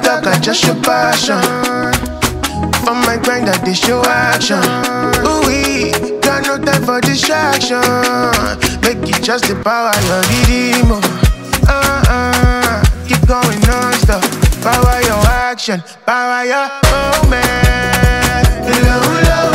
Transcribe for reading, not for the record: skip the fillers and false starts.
talk, I just show passion. On my grind, I dey show action. Ooh-wee, got no time for distraction. Make it just the power, your redeemer. Keep going non-stop. Power your action, power your moment. Low, low.